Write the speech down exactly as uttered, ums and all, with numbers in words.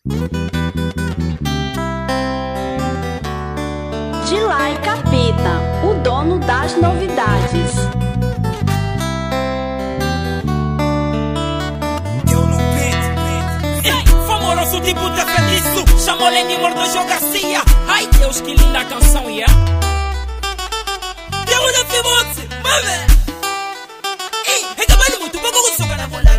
Dilai Capeta, o dono das novidades. Eu no peito, ei, famoroso tipo de feliz, chamou Lenny Mordo Jogacia. Ai Deus, que linda canção, yeah. Deus na Fimote, mame. Ei, recabando muito, pouco com soca na bola.